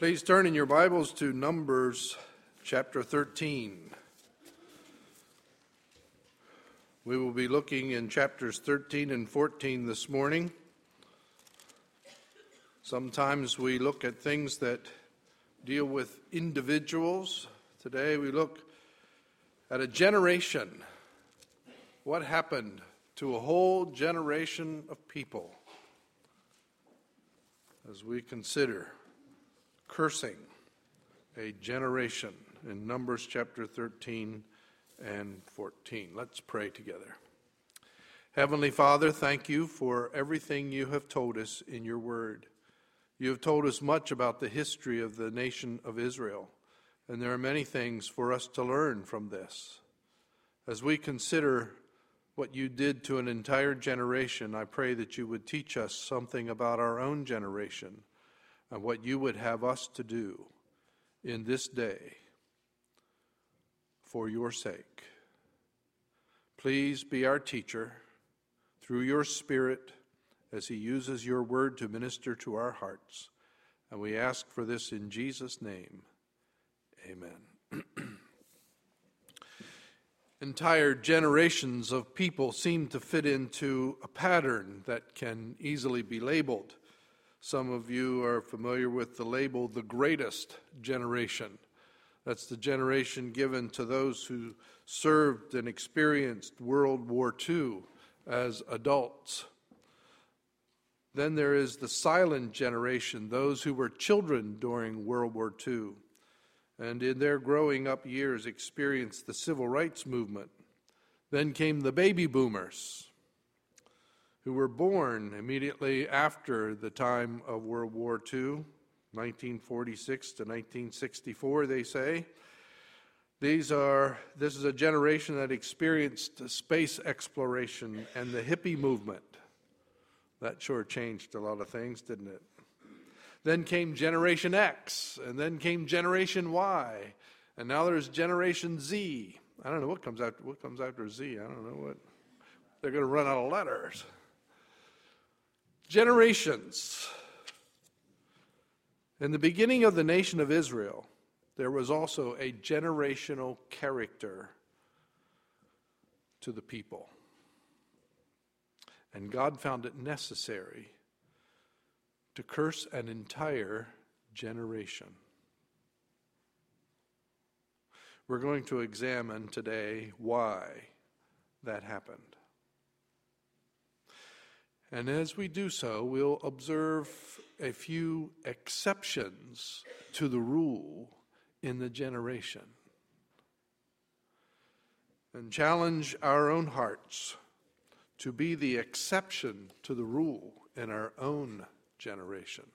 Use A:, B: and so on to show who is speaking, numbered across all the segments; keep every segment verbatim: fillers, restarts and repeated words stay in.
A: Please turn in your Bibles to Numbers chapter thirteen. We will be looking in chapters thirteen and fourteen this morning. Sometimes we look at things that deal with individuals. Today we look at a generation. What happened to a whole generation of people as we consider cursing a generation in Numbers chapter thirteen and fourteen. Let's pray together. Heavenly Father, thank you for everything you have told us in your word. You have told us much about the history of the nation of Israel, and there are many things for us to learn from this. As we consider what you did to an entire generation, I pray that you would teach us something about our own generation and what you would have us to do in this day for your sake. Please be our teacher through your Spirit as he uses your word to minister to our hearts. And we ask for this in Jesus' name. Amen. Entire generations of people seem to fit into a pattern that can easily be labeled. Some of you are familiar with the label, the greatest generation. That's the generation given to those who served and experienced World War Two as adults. Then there is the silent generation, those who were children during World War Two, and in their growing up years experienced the civil rights movement. Then came the baby boomers, who were born immediately after the time of World War Two, nineteen forty-six to nineteen sixty-four, they say. These are, this is a generation that experienced space exploration and the hippie movement. That sure changed a lot of things, didn't it? Then came Generation X, and then came Generation Y, and now there's Generation Z. I don't know what comes after, what comes after Z. I don't know what. They're going to run out of letters. Generations. In the beginning of the nation of Israel, there was also a generational character to the people. And God found it necessary to curse an entire generation. We're going to examine today why that happened. And as we do so, we'll observe a few exceptions to the rule in the generation and challenge our own hearts to be the exception to the rule in our own generation.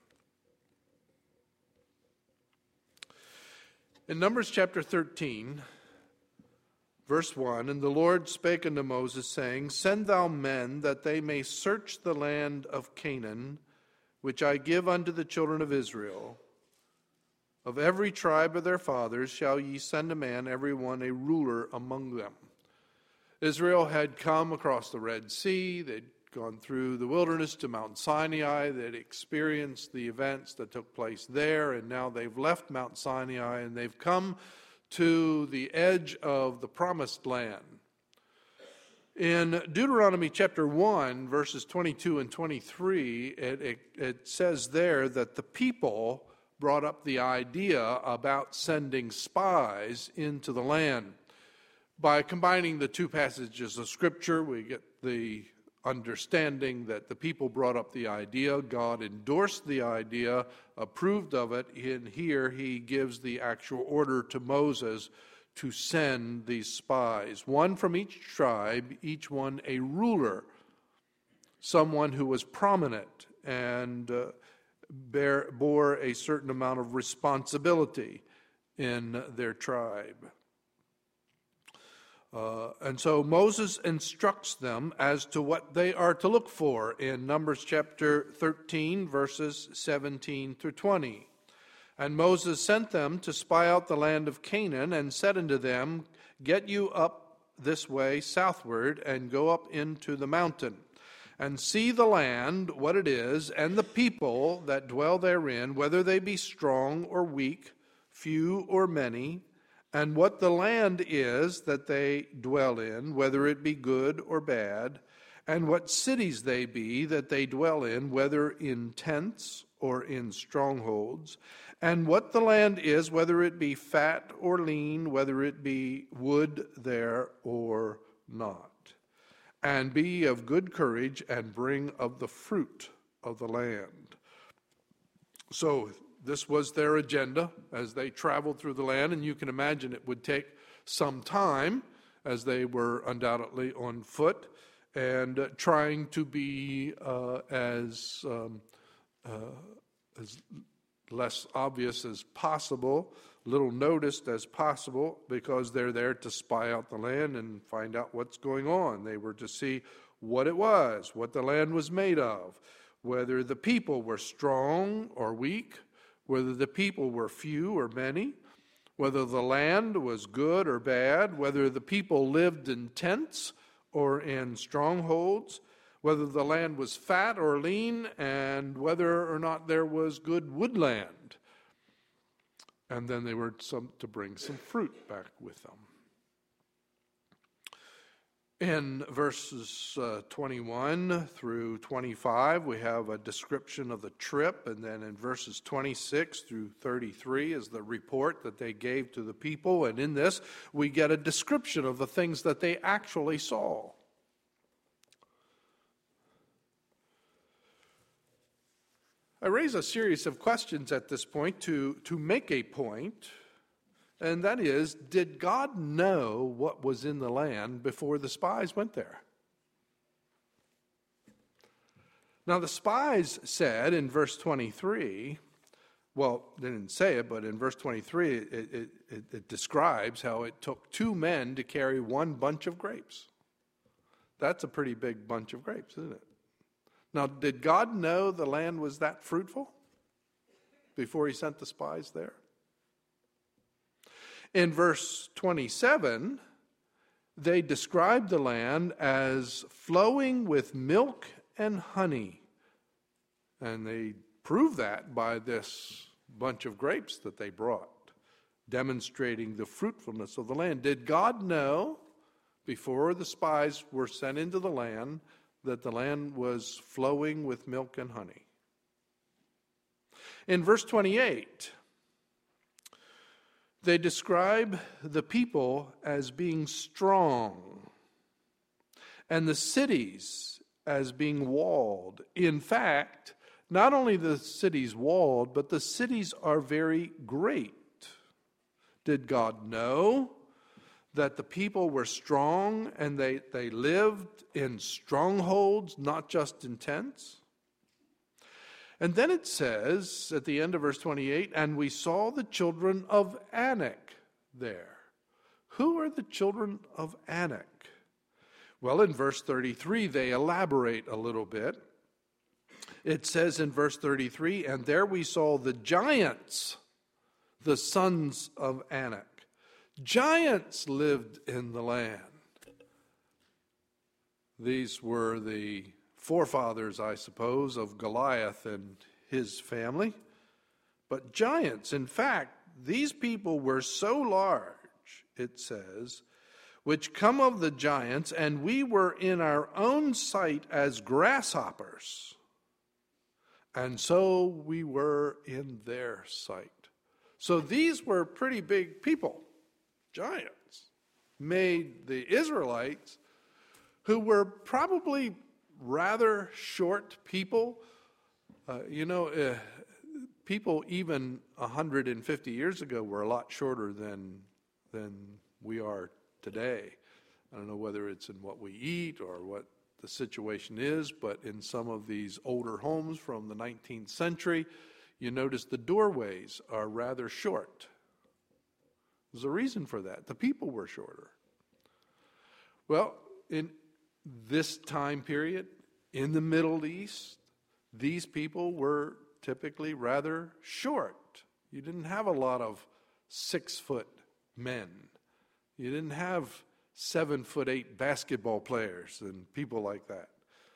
A: In Numbers chapter thirteen, verse one, and the Lord spake unto Moses, saying, Send thou men, that they may search the land of Canaan, which I give unto the children of Israel. Of every tribe of their fathers shall ye send a man, every one a ruler among them. Israel had come across the Red Sea. They'd gone through the wilderness to Mount Sinai. They'd experienced the events that took place there, and now they've left Mount Sinai, and they've come to the edge of the promised land. In Deuteronomy chapter one, verses twenty-two and twenty-three, it, it, it says there that the people brought up the idea about sending spies into the land. By combining the two passages of Scripture, we get the understanding that the people brought up the idea, God endorsed the idea, approved of it, and here he gives the actual order to Moses to send these spies, one from each tribe, each one a ruler, someone who was prominent and uh, bear, bore a certain amount of responsibility in their tribe. Uh, and so Moses instructs them as to what they are to look for in Numbers chapter thirteen, verses seventeen through twenty. And Moses sent them to spy out the land of Canaan, and said unto them, Get you up this way southward, and go up into the mountain, and see the land, what it is, and the people that dwell therein, whether they be strong or weak, few or many, and what the land is that they dwell in, whether it be good or bad, and what cities they be that they dwell in, whether in tents or in strongholds, and what the land is, whether it be fat or lean, whether it be wood there or not. And be of good courage, and bring of the fruit of the land. So this was their agenda as they traveled through the land, and you can imagine it would take some time, as they were undoubtedly on foot and uh, trying to be uh, as um, uh, as less obvious as possible, little noticed as possible, because they're there to spy out the land and find out what's going on. They were to see what it was, what the land was made of, whether the people were strong or weak, whether the people were few or many, whether the land was good or bad, whether the people lived in tents or in strongholds, whether the land was fat or lean, and whether or not there was good woodland. And then they were some, to bring some fruit back with them. In verses uh, twenty-one through twenty-five, we have a description of the trip, and then in verses twenty-six through thirty-three is the report that they gave to the people, and in this we get a description of the things that they actually saw. I raise a series of questions at this point to, to make a point, and that is, did God know what was in the land before the spies went there? Now, the spies said in verse twenty-three, well, they didn't say it, but in verse twenty-three, it, it, it, it describes how it took two men to carry one bunch of grapes. That's a pretty big bunch of grapes, isn't it? Now, did God know the land was that fruitful before he sent the spies there? In verse twenty-seven, they described the land as flowing with milk and honey. And they proved that by this bunch of grapes that they brought, demonstrating the fruitfulness of the land. Did God know before the spies were sent into the land that the land was flowing with milk and honey? In verse twenty-eight, they describe the people as being strong and the cities as being walled. In fact, not only the cities walled, but the cities are very great. Did God know that the people were strong and they, they lived in strongholds, not just in tents? And then it says at the end of verse twenty-eight, and we saw the children of Anak there. Who are the children of Anak? Well, in verse thirty-three, they elaborate a little bit. It says in verse thirty-three, and there we saw the giants, the sons of Anak. Giants lived in the land. These were the forefathers, I suppose, of Goliath and his family. But giants, in fact, these people were so large, it says, which come of the giants, and we were in our own sight as grasshoppers, and so we were in their sight. So these were pretty big people. Giants made the Israelites, who were probably rather short people. Uh, you know, uh, people even one hundred fifty years ago were a lot shorter than than we are today. I don't know whether it's in what we eat or what the situation is, but in some of these older homes from the nineteenth century, you notice the doorways are rather short. There's a reason for that. The people were shorter. Well, in this time period, in the Middle East, these people were typically rather short. You didn't have a lot of six-foot men. You didn't have seven-foot-eight basketball players and people like that.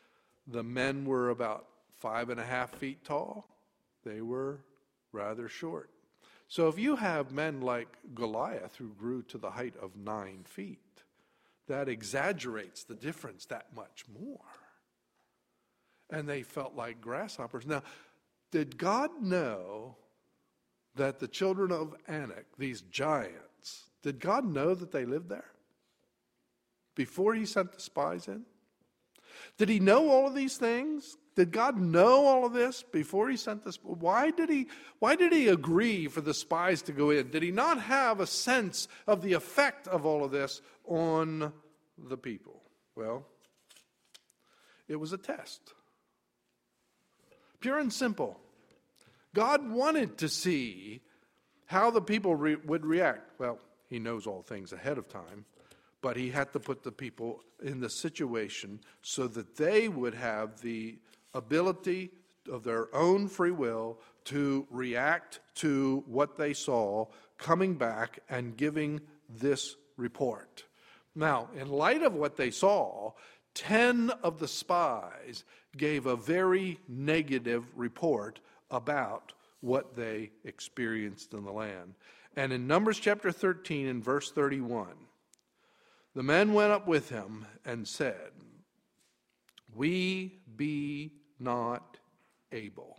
A: the men were about five and a half feet tall. They were rather short. So if you have men like Goliath who grew to the height of nine feet, that exaggerates the difference that much more. And they felt like grasshoppers. Now, did God know that the children of Anak, these giants, did God know that they lived there before he sent the spies in? Did he know all of these things? Did God know all of this before he sent this? Why did he, why did he agree for the spies to go in? Did he not have a sense of the effect of all of this on the people? Well, it was a test. Pure and simple. God wanted to see how the people re- would react. Well, he knows all things ahead of time, but he had to put the people in the situation so that they would have the ability of their own free will to react to what they saw, coming back and giving this report. Now, in light of what they saw, ten of the spies gave a very negative report about what they experienced in the land. And in Numbers chapter thirteen and verse thirty-one, the men went up with him and said, "We be not able."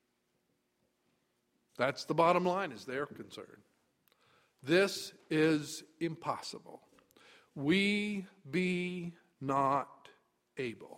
A: That's the bottom line as they're concerned. This is impossible. We be not able.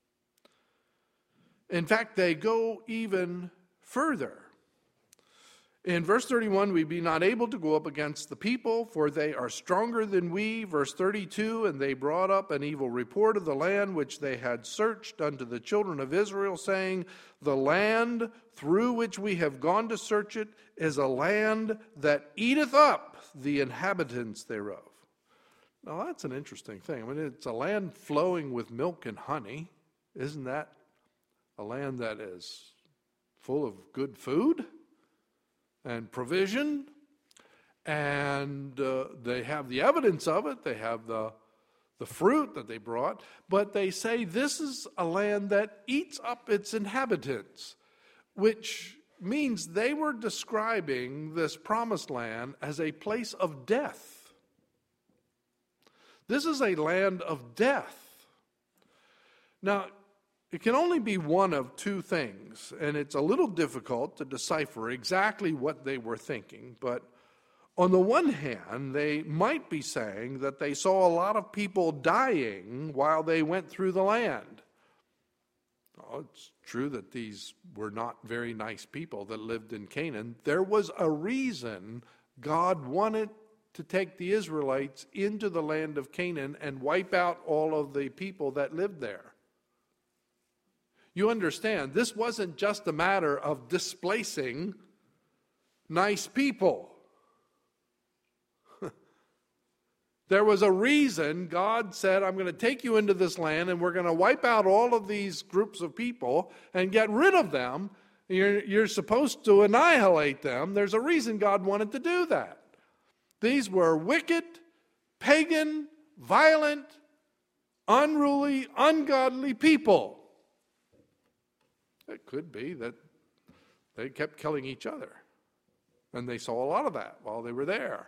A: In fact, they go even further. In verse thirty-one, we be not able to go up against the people, for they are stronger than we. Verse thirty-two, and they brought up an evil report of the land which they had searched unto the children of Israel, saying, the land through which we have gone to search it is a land that eateth up the inhabitants thereof. Now that's an interesting thing. I mean, it's a land flowing with milk and honey. Isn't that a land that is full of good food and provision, and uh, they have the evidence of it. They have the, the fruit that they brought, but they say this is a land that eats up its inhabitants, which means they were describing this promised land as a place of death. This is a land of death. Now, it can only be one of two things, and it's a little difficult to decipher exactly what they were thinking. But on the one hand, they might be saying that they saw a lot of people dying while they went through the land. Well, it's true that these were not very nice people that lived in Canaan. There was a reason God wanted to take the Israelites into the land of Canaan and wipe out all of the people that lived there. You understand, this wasn't just a matter of displacing nice people. There was a reason God said, I'm going to take you into this land and we're going to wipe out all of these groups of people and get rid of them. You're, you're supposed to annihilate them. There's a reason God wanted to do that. These were wicked, pagan, violent, unruly, ungodly people. It could be that they kept killing each other. And they saw a lot of that while they were there.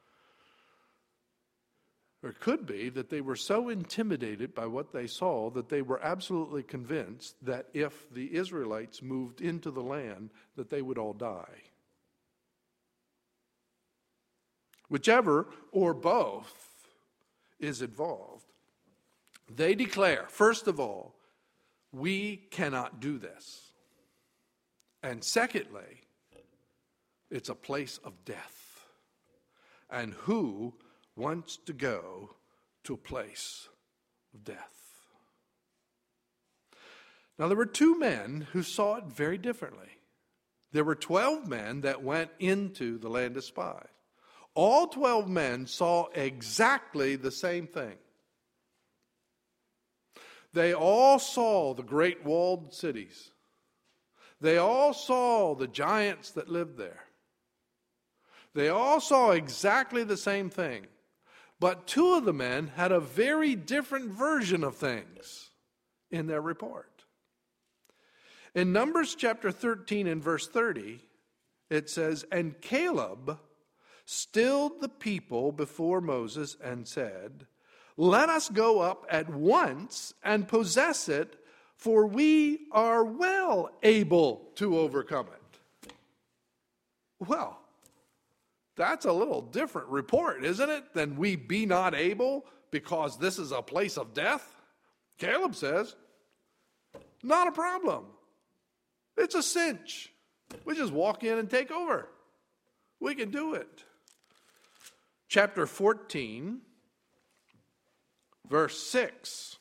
A: Or it could be that they were so intimidated by what they saw that they were absolutely convinced that if the Israelites moved into the land, that they would all die. Whichever or both is involved, they declare, first of all, we cannot do this. And secondly, it's a place of death. And who wants to go to a place of death? Now, there were two men who saw it very differently. There were twelve men that went into the land of spies. All twelve men saw exactly the same thing. They all saw the great walled cities. They all saw the giants that lived there. They all saw exactly the same thing. But two of the men had a very different version of things in their report. In Numbers chapter thirteen and verse thirty, it says, "And Caleb stilled the people before Moses and said, 'Let us go up at once and possess it, for we are well able to overcome it.'" Well, that's a little different report, isn't it, than "we be not able because this is a place of death." Caleb says, not a problem. It's a cinch. We just walk in and take over. We can do it. Chapter fourteen, verse six.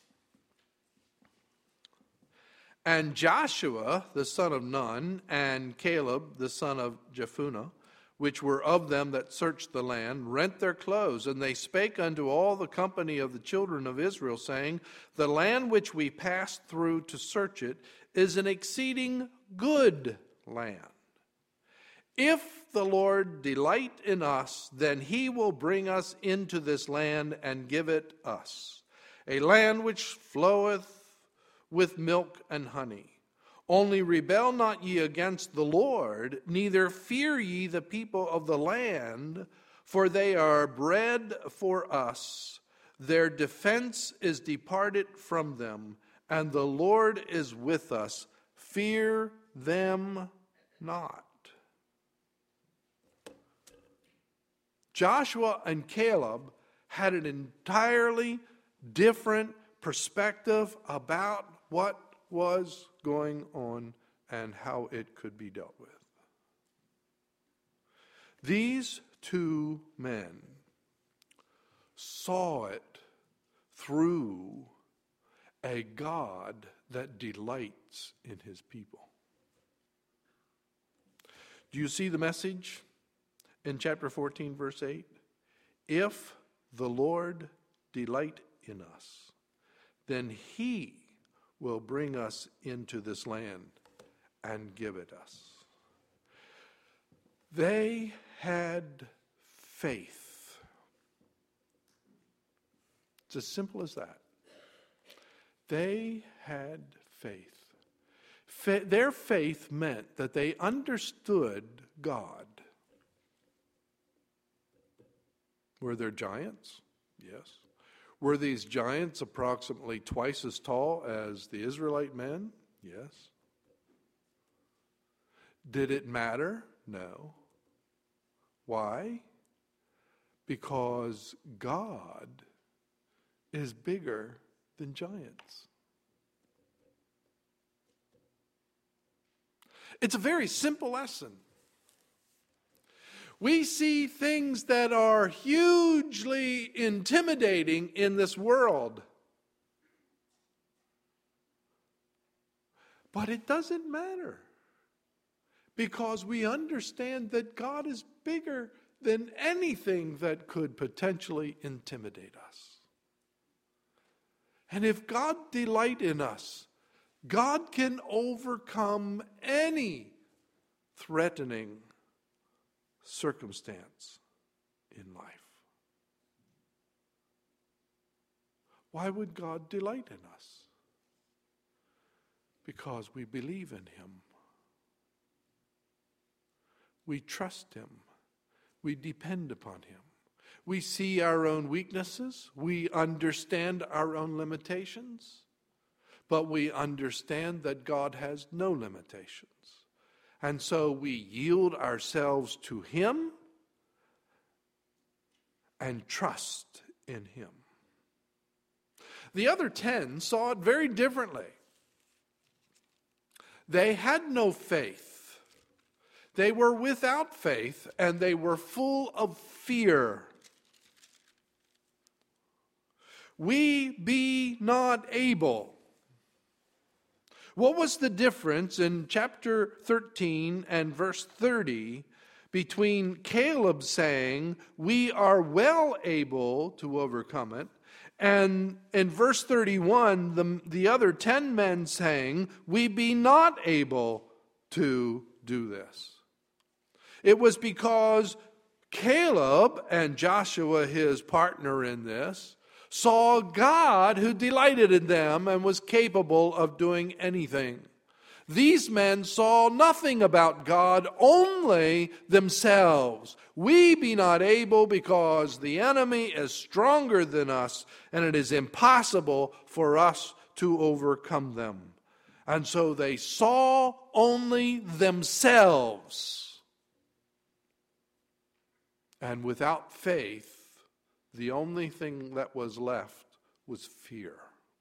A: "And Joshua the son of Nun and Caleb the son of Jephunneh, which were of them that searched the land, rent their clothes, and they spake unto all the company of the children of Israel, saying, 'The land which we passed through to search it is an exceeding good land. If the Lord delight in us, then he will bring us into this land and give it us, a land which floweth with milk and honey. Only rebel not ye against the Lord, neither fear ye the people of the land, for they are bread for us. Their defense is departed from them, and the Lord is with us. Fear them not." Joshua and Caleb had an entirely different perspective about what was going on and how it could be dealt with. These two men saw it through a God that delights in his people. Do you see the message in chapter fourteen, verse eight? If the Lord delight in us, then he will bring us into this land and give it us. They had faith. It's as simple as that. They had faith. Fa- their faith meant that they understood God. Were there giants? Yes. Were these giants approximately twice as tall as the Israelite men? Yes. Did it matter? No. Why? Because God is bigger than giants. It's a very simple lesson. We see things that are hugely intimidating in this world. But it doesn't matter, because we understand that God is bigger than anything that could potentially intimidate us. And if God delight in us, God can overcome any threatening circumstance in life. Why would God delight in us? Because we believe in him. We trust him. We depend upon him. We see our own weaknesses. We understand our own limitations. But we understand that God has no limitations. And so we yield ourselves to him and trust in him. The other ten saw it very differently. They had no faith. They were without faith, and they were full of fear. We be not able. What was the difference in chapter thirteen and verse thirty between Caleb saying, "We are well able to overcome it," and in verse thirty-one, the, the other ten men saying, "We be not able to do this"? It was because Caleb and Joshua, his partner in this, saw God who delighted in them and was capable of doing anything. These men saw nothing about God, only themselves. We be not able because the enemy is stronger than us, and it is impossible for us to overcome them. And so they saw only themselves. And without faith, the only thing that was left was fear.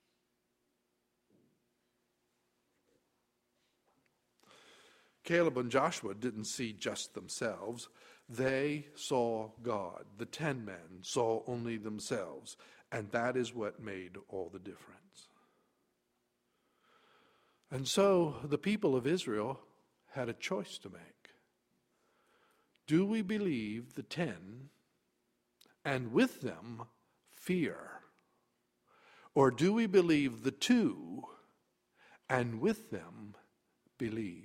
A: Caleb and Joshua didn't see just themselves. They saw God. The ten men saw only themselves. And that is what made all the difference. And so the people of Israel had a choice to make. Do we believe the ten, and with them fear? Or do we believe the two, and with them believe?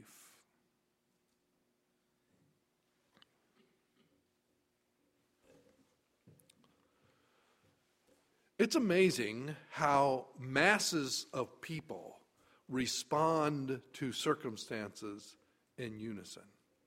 A: It's amazing how masses of people respond to circumstances in unison.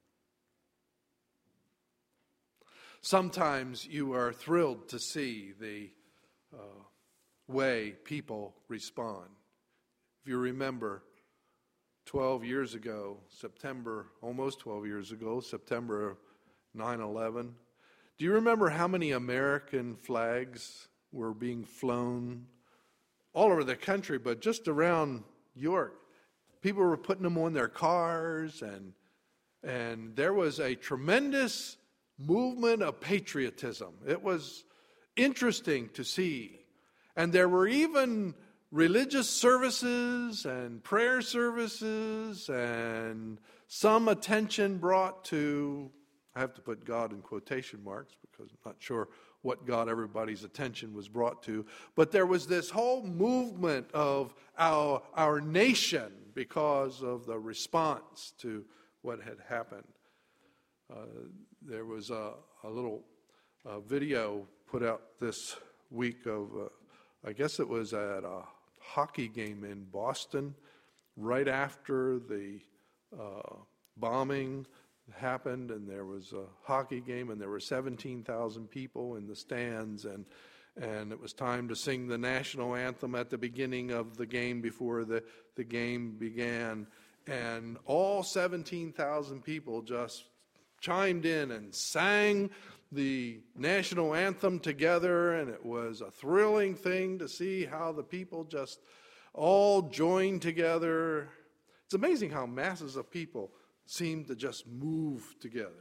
A: Sometimes you are thrilled to see the uh, way people respond. If you remember, twelve years ago, September, almost twelve years ago, September nine eleven, do you remember how many American flags were being flown all over the country, but just around York? People were putting them on their cars, and and there was a tremendous movement of patriotism. It was interesting to see. And there were even religious services and prayer services and some attention brought to, I have to put God in quotation marks because I'm not sure what God everybody's attention was brought to. But there was this whole movement of our, our nation because of the response to what had happened. Uh, there was a, a little uh, video put out this week of, uh, I guess it was at a hockey game in Boston, right after the uh, bombing happened, and there was a hockey game, and there were seventeen thousand people in the stands, and and it was time to sing the national anthem at the beginning of the game before the, the game began, and all seventeen thousand people just chimed in and sang the national anthem together, and it was a thrilling thing to see how the people just all joined together. It's amazing how masses of people seem to just move together.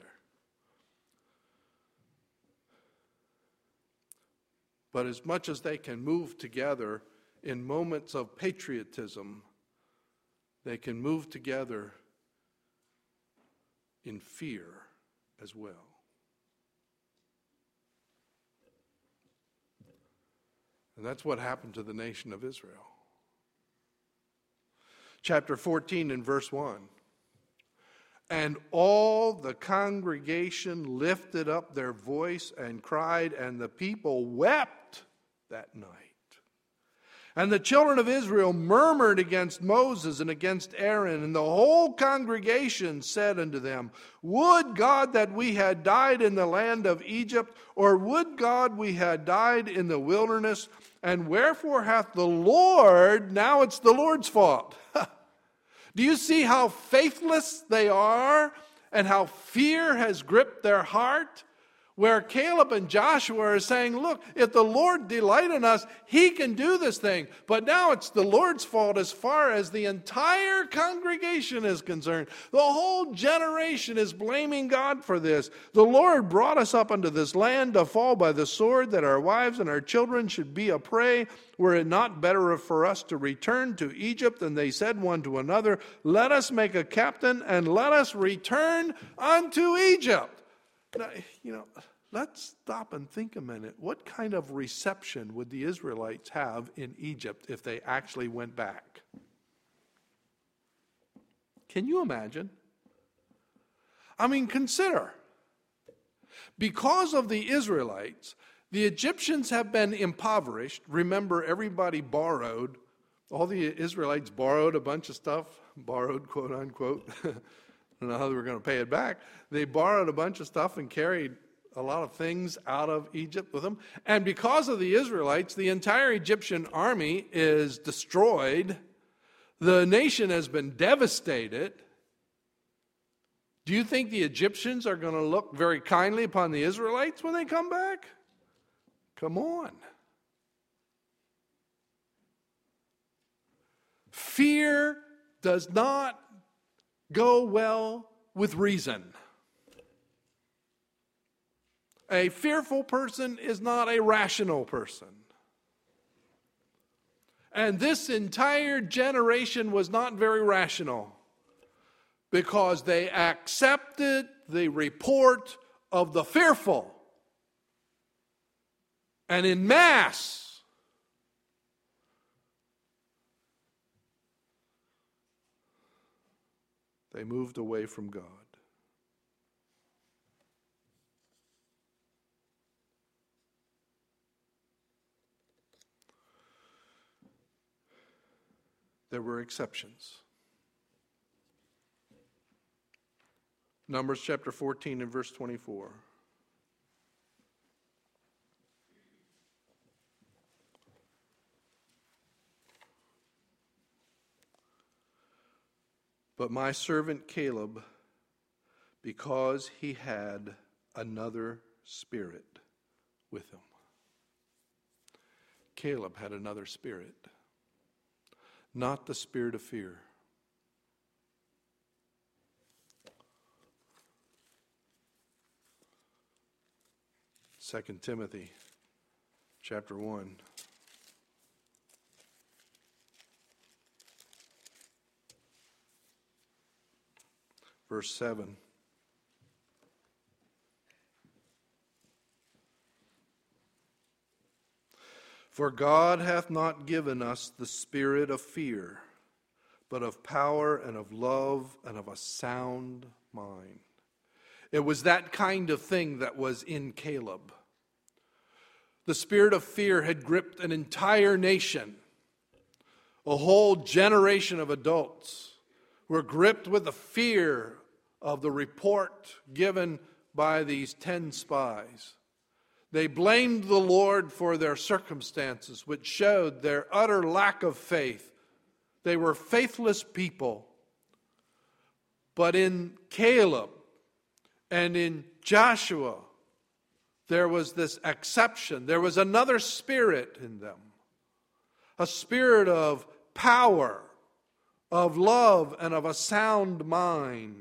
A: But as much as they can move together in moments of patriotism, they can move together in fear as well. And that's what happened to the nation of Israel. Chapter fourteen and verse one. And all the congregation lifted up their voice and cried, and the people wept that night. And the children of Israel murmured against Moses and against Aaron, and the whole congregation said unto them, Would God that we had died in the land of Egypt, or would God we had died in the wilderness? And wherefore hath the Lord, now it's the Lord's fault. Do you see how faithless they are and how fear has gripped their heart? Where Caleb and Joshua are saying, look, if the Lord delight in us, he can do this thing. But now it's the Lord's fault as far as the entire congregation is concerned. The whole generation is blaming God for this. The Lord brought us up unto this land to fall by the sword, that our wives and our children should be a prey. Were it not better for us to return to Egypt? And they said one to another, Let us make a captain, and let us return unto Egypt. Now, you know, let's stop and think a minute. What kind of reception would the Israelites have in Egypt if they actually went back? Can you imagine? I mean, consider. Because of the Israelites, the Egyptians have been impoverished. Remember, everybody borrowed All the Israelites borrowed a bunch of stuff, borrowed, quote unquote. I don't know how they were going to pay it back. They borrowed a bunch of stuff and carried a lot of things out of Egypt with them. And because of the Israelites, the entire Egyptian army is destroyed. The nation has been devastated. Do you think the Egyptians are going to look very kindly upon the Israelites when they come back? Come on. Fear does not go well with reason. A fearful person is not a rational person. And this entire generation was not very rational because they accepted the report of the fearful. And in mass, they moved away from God. There were exceptions. Numbers chapter fourteen and verse twenty-four. But my servant Caleb, because he had another spirit with him. Caleb had another spirit. Not the spirit of fear. Second Timothy chapter one. Verse seven. For God hath not given us the spirit of fear, but of power and of love and of a sound mind. It was that kind of thing that was in Caleb. The spirit of fear had gripped an entire nation. A whole generation of adults were gripped with the fear of the report given by these ten spies. They blamed the Lord for their circumstances, which showed their utter lack of faith. They were faithless people. But in Caleb and in Joshua, there was this exception. There was another spirit in them. A spirit of power, of love, and of a sound mind.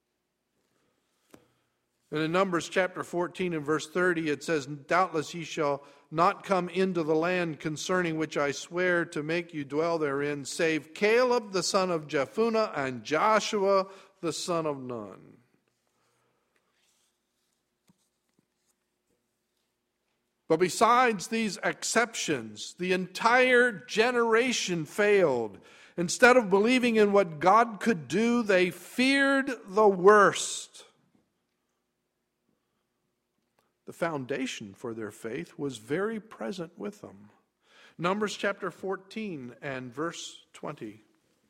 A: And in Numbers chapter fourteen and verse thirty, it says, Doubtless ye shall not come into the land concerning which I swear to make you dwell therein, save Caleb the son of Jephunneh and Joshua the son of Nun. But besides these exceptions, the entire generation failed. Instead of believing in what God could do, they feared the worst. The foundation for their faith was very present with them. Numbers chapter fourteen and verse twenty.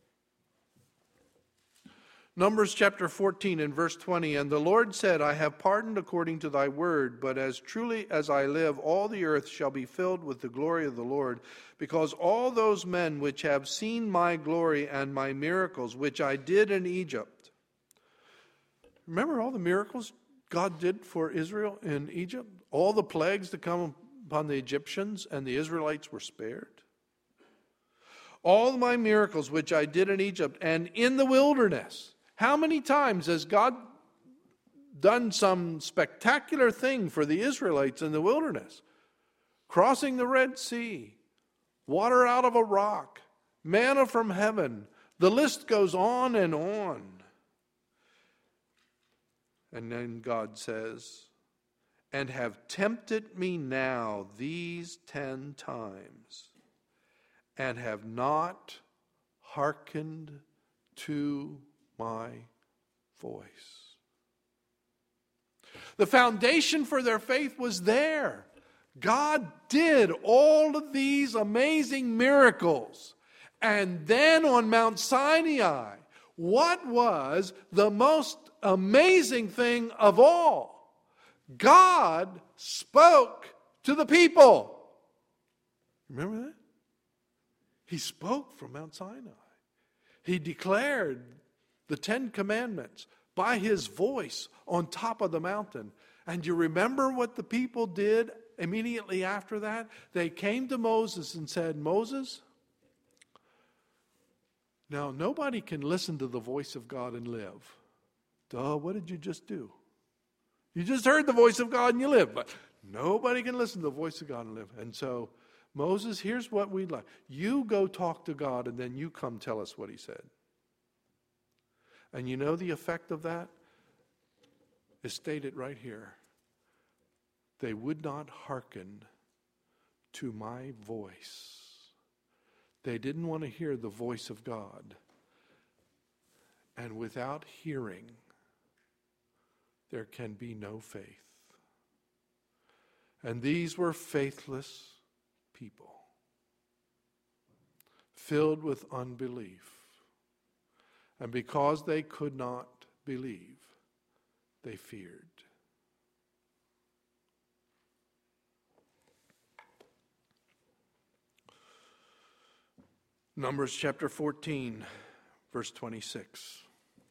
A: Numbers chapter fourteen and verse twenty. And the Lord said, I have pardoned according to thy word, but as truly as I live, all the earth shall be filled with the glory of the Lord, because all those men which have seen my glory and my miracles, which I did in Egypt. Remember all the miracles God did for Israel in Egypt? All the plagues that come upon the Egyptians, and the Israelites were spared. All my miracles which I did in Egypt and in the wilderness. How many times has God done some spectacular thing for the Israelites in the wilderness? Crossing the Red Sea, water out of a rock, manna from heaven. The list goes on and on. And then God says, and have tempted me now these ten times, and have not hearkened to my voice. The foundation for their faith was there. God did all of these amazing miracles, And then on Mount Sinai, what was the most amazing thing of all? God spoke to the people. Remember that? He spoke from Mount Sinai. He declared the Ten Commandments by his voice on top of the mountain. And you remember what the people did immediately after that? They came to Moses and said, Moses, now nobody can listen to the voice of God and live. Duh, what did you just do? You just heard the voice of God and you live. But nobody can listen to the voice of God and live. And so, Moses, here's what we'd like. You go talk to God and then you come tell us what he said. And you know the effect of that is stated right here. They would not hearken to my voice. They didn't want to hear the voice of God. And without hearing, there can be no faith. And these were faithless people, filled with unbelief. And because they could not believe, they feared. Numbers chapter fourteen, verse twenty-six.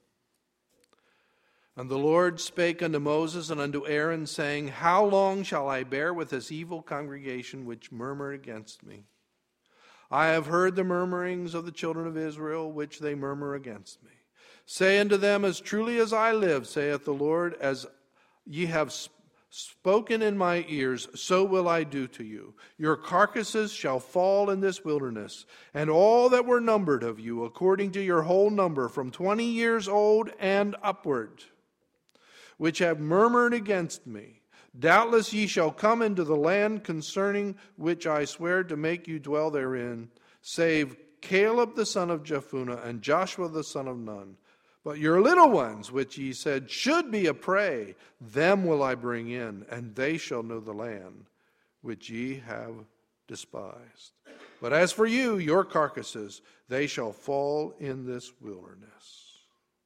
A: And the Lord spake unto Moses and unto Aaron, saying, How long shall I bear with this evil congregation which murmur against me? I have heard the murmurings of the children of Israel, which they murmur against me. Say unto them, As truly as I live, saith the Lord, as ye have spoken in my ears, so will I do to you. Your carcasses shall fall in this wilderness, and all that were numbered of you, according to your whole number, from twenty years old and upward, which have murmured against me. Doubtless ye shall come into the land concerning which I swear to make you dwell therein, save Caleb the son of Jephunneh and Joshua the son of Nun. But your little ones, which ye said should be a prey, them will I bring in, and they shall know the land which ye have despised. But as for you, your carcasses, they shall fall in this wilderness.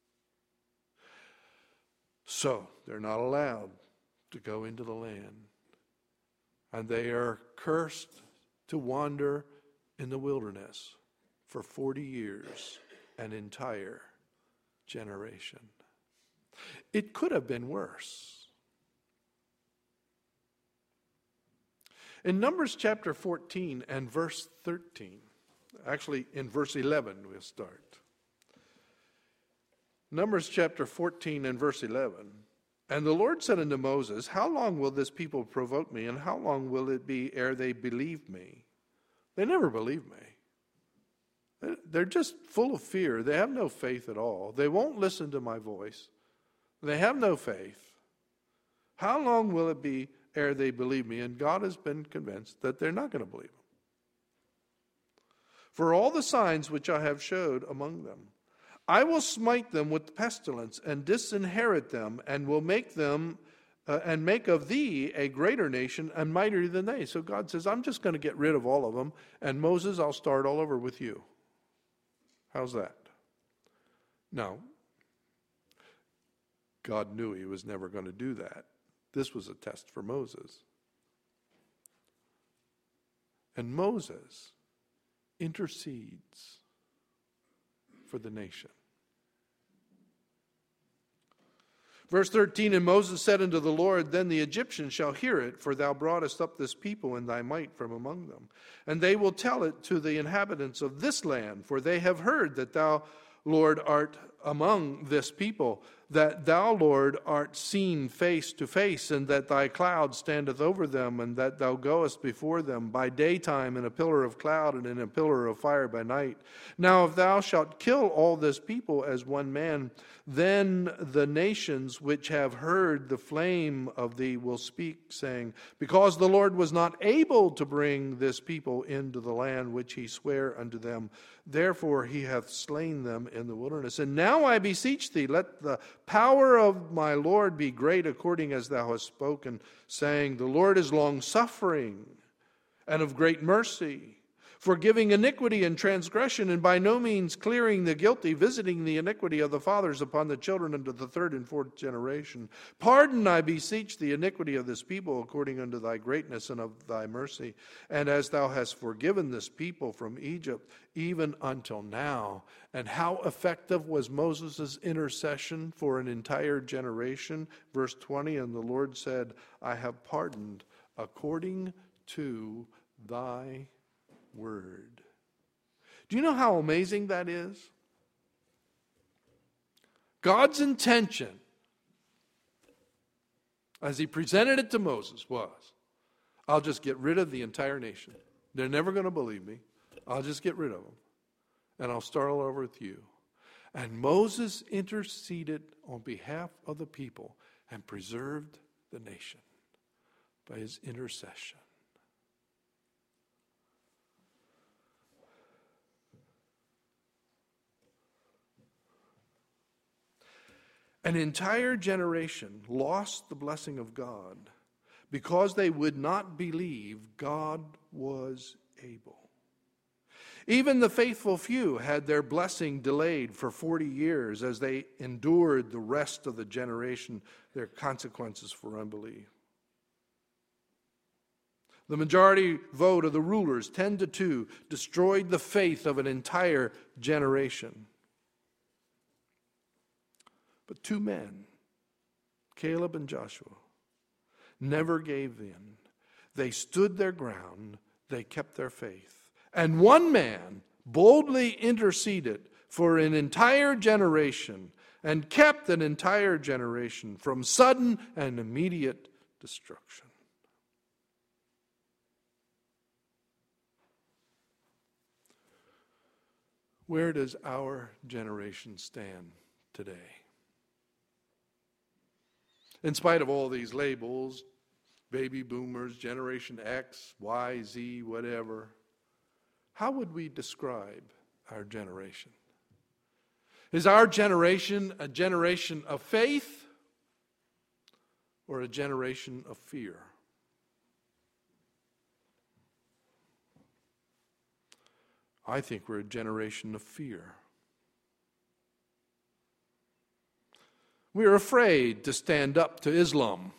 A: So, they're not allowed to go into the land. And they are cursed to wander in the wilderness for forty years, an entire generation. It could have been worse. In Numbers chapter fourteen and verse thirteen, actually in verse eleven we'll start. Numbers chapter fourteen and verse eleven. And the Lord said unto Moses, How long will this people provoke me, and how long will it be ere they believe me? They never believe me. They're just full of fear. They have no faith at all. They won't listen to my voice. They have no faith. How long will it be ere they believe me? And God has been convinced that they're not going to believe him. For all the signs which I have showed among them, I will smite them with pestilence and disinherit them, and will make them uh, and make of thee a greater nation and mightier than they. So God says, I'm just going to get rid of all of them, and Moses, I'll start all over with you. How's that? Now, God knew he was never going to do that. This was a test for Moses. And Moses intercedes for the nation. Verse thirteen, And Moses said unto the Lord, Then the Egyptians shall hear it, for thou broughtest up this people in thy might from among them. And they will tell it to the inhabitants of this land, for they have heard that thou, Lord, art among this people, that thou, Lord, art seen face to face, and that thy cloud standeth over them, and that thou goest before them by daytime in a pillar of cloud and in a pillar of fire by night. Now if thou shalt kill all this people as one man, then the nations which have heard the flame of thee will speak, saying, Because the Lord was not able to bring this people into the land which he sware unto them, therefore he hath slain them in the wilderness. And now I beseech thee, let the power of my Lord be great, according as thou hast spoken, saying, The Lord is long-suffering and of great mercy. forgiving iniquity and transgression, and by no means clearing the guilty, visiting the iniquity of the fathers upon the children unto the third and fourth generation. Pardon, I beseech thee, iniquity of this people according unto thy greatness and of thy mercy, and as thou hast forgiven this people from Egypt, even until now. And how effective was Moses' intercession for an entire generation? Verse twenty, and the Lord said, I have pardoned according to thy word. Do you know how amazing that is? God's intention, as he presented it to Moses, was, I'll just get rid of the entire nation. They're never going to believe me. I'll just get rid of them. And I'll start all over with you. And Moses interceded on behalf of the people and preserved the nation by his intercession. An entire generation lost the blessing of God because they would not believe God was able. Even the faithful few had their blessing delayed for forty years as they endured the rest of the generation, their consequences for unbelief. The majority vote of the rulers, ten to two, destroyed the faith of an entire generation. But two men, Caleb and Joshua, never gave in. They stood their ground. They kept their faith. And one man boldly interceded for an entire generation and kept an entire generation from sudden and immediate destruction. Where does our generation stand today? In spite of all these labels, baby boomers, Generation X, Y, Z, whatever, how would we describe our generation? Is our generation a generation of faith or a generation of fear? I think we're a generation of fear. We're afraid to stand up to Islam.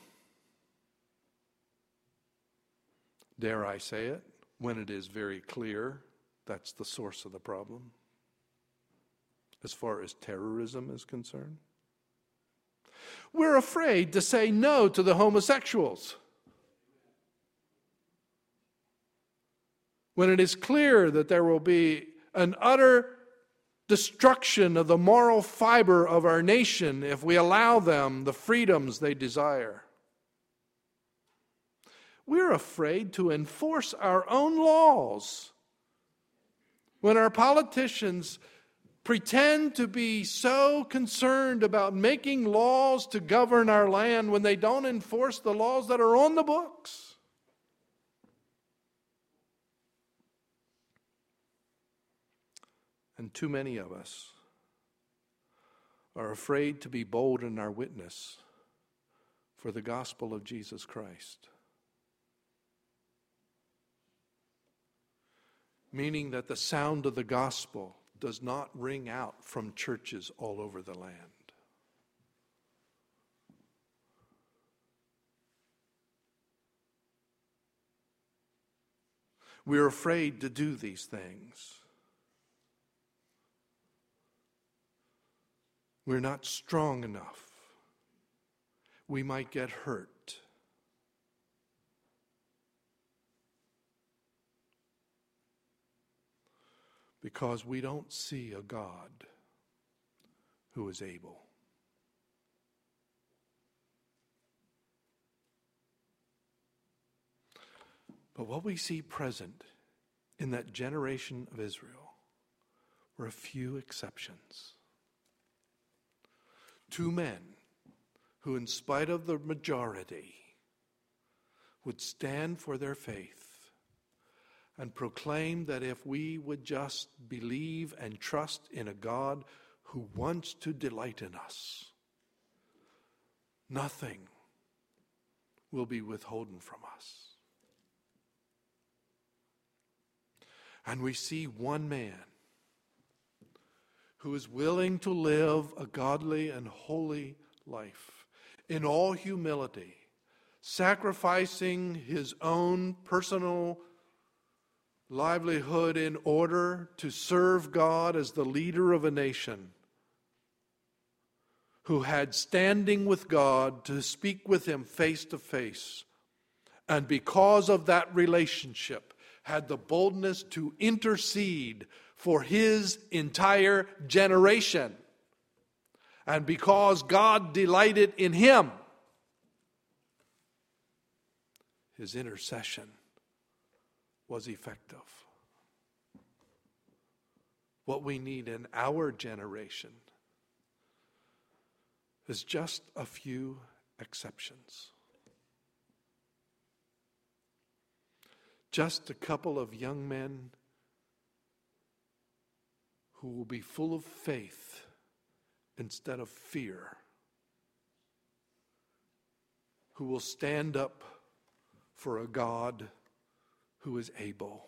A: Dare I say it, when it is very clear that's the source of the problem, as far as terrorism is concerned. We're afraid to say no to the homosexuals, when it is clear that there will be an utter destruction of the moral fiber of our nation if we allow them the freedoms they desire. We're afraid to enforce our own laws when our politicians pretend to be so concerned about making laws to govern our land when they don't enforce the laws that are on the books. And too many of us are afraid to be bold in our witness for the gospel of Jesus Christ. Meaning that the sound of the gospel does not ring out from churches all over the land. We're afraid to do these things. We're not strong enough. We might get hurt. Because we don't see a God who is able. But what we see present in that generation of Israel were a few exceptions. Two men who, in spite of the majority, would stand for their faith and proclaim that if we would just believe and trust in a God who wants to delight in us, nothing will be withholden from us. And we see one man who is willing to live a godly and holy life in all humility, sacrificing his own personal livelihood in order to serve God as the leader of a nation, who had standing with God to speak with him face to face, and because of that relationship had the boldness to intercede for his entire generation. And because God delighted in him, his intercession was effective. What we need in our generation is just a few exceptions. Just a couple of young men who will be full of faith instead of fear, who will stand up for a God who is able,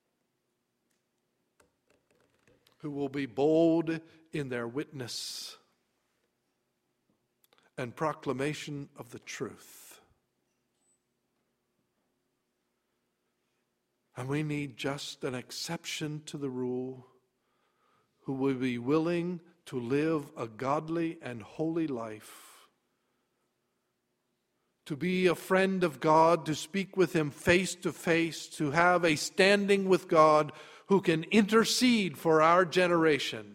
A: who will be bold in their witness and proclamation of the truth. And we need just an exception to the rule, who will be willing to live a godly and holy life, to be a friend of God, to speak with him face to face, to have a standing with God who can intercede for our generation.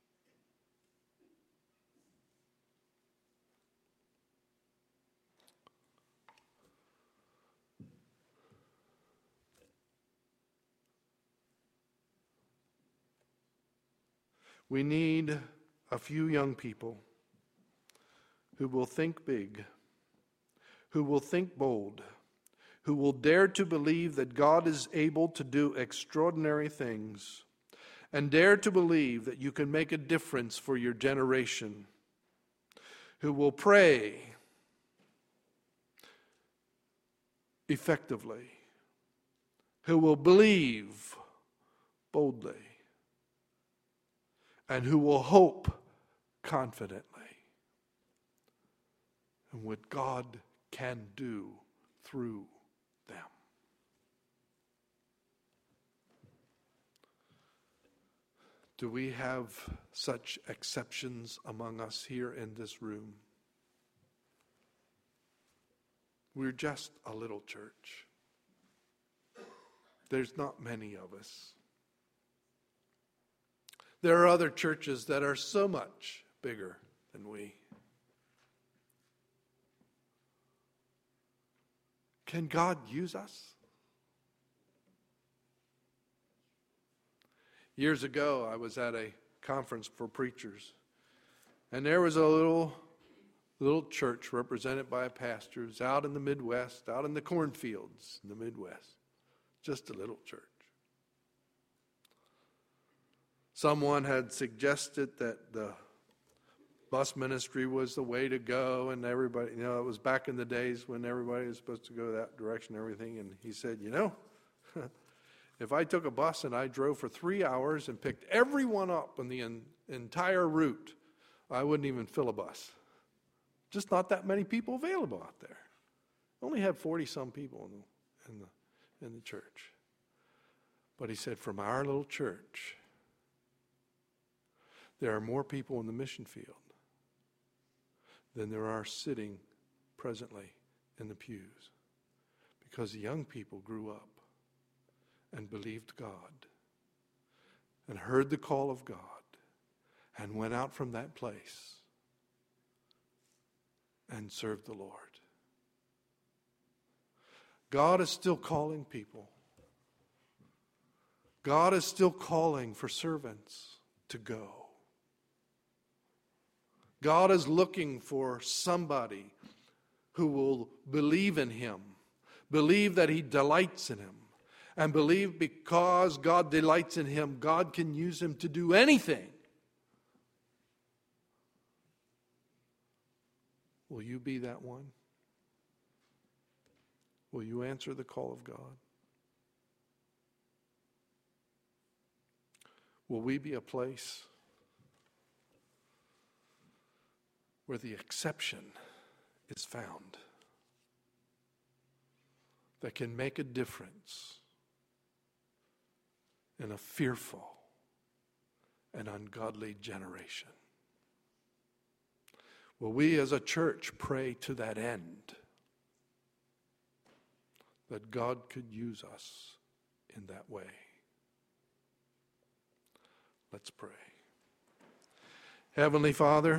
A: We need a few young people who will think big, who will think bold, who will dare to believe that God is able to do extraordinary things, and dare to believe that you can make a difference for your generation, who will pray effectively, who will believe boldly, and who will hope confidently in what God can do through them. Do we have such exceptions among us here in this room? We're just a little church. There's not many of us. There are other churches that are so much bigger than we. Can God use us? Years ago, I was at a conference for preachers, and there was a little, little church represented by a pastor who's out in the Midwest, out in the cornfields in the Midwest. Just a little church. Someone had suggested that the bus ministry was the way to go, and everybody, you know, it was back in the days when everybody was supposed to go that direction and everything. And he said, you know, if I took a bus and I drove for three hours and picked everyone up on the en- entire route, I wouldn't even fill a bus. Just not that many people available out there. Only had forty-some people in the, in the, in the church. But he said, from our little church, there are more people in the mission field than there are sitting presently in the pews, because the young people grew up and believed God and heard the call of God and went out from that place and served the Lord. God is still calling people. God is still calling for servants to go. God is looking for somebody who will believe in him, believe that he delights in him, and believe because God delights in him, God can use him to do anything. Will you be that one? Will you answer the call of God? will we be a place where the exception is found that can make a difference in a fearful and ungodly generation? Will we as a church pray to that end, that God could use us in that way? Let's pray. Heavenly Father,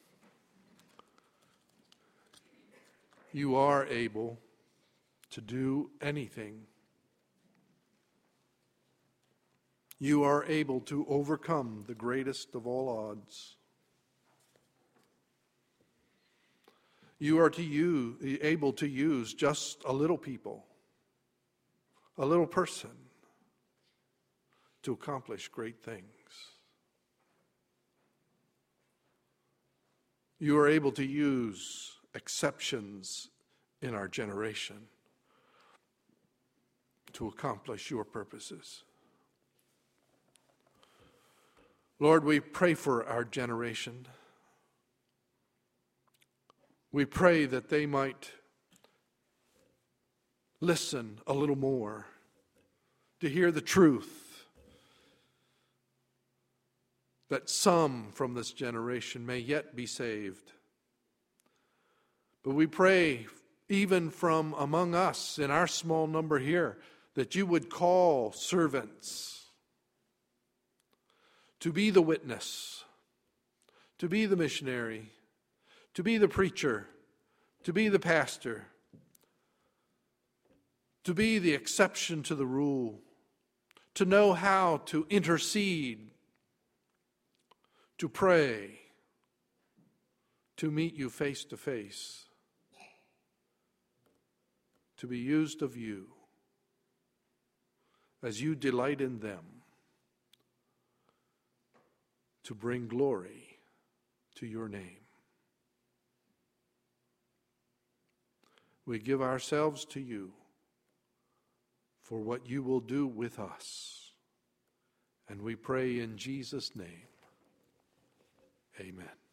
A: you are able to do anything. You are able to overcome the greatest of all odds. You are to use, able to use just a little people, a little person, to accomplish great things. You are able to use exceptions in our generation to accomplish your purposes. Lord, we pray for our generation. We pray that they might listen a little more to hear the truth, that some from this generation may yet be saved. But we pray, even from among us, in our small number here, that you would call servants to be the witness, to be the missionary, to be the preacher, to be the pastor, to be the exception to the rule, to know how to intercede, to pray, to meet you face to face, to be used of you as you delight in them, to bring glory to your name. We give ourselves to you for what you will do with us. And we pray in Jesus' name. Amen.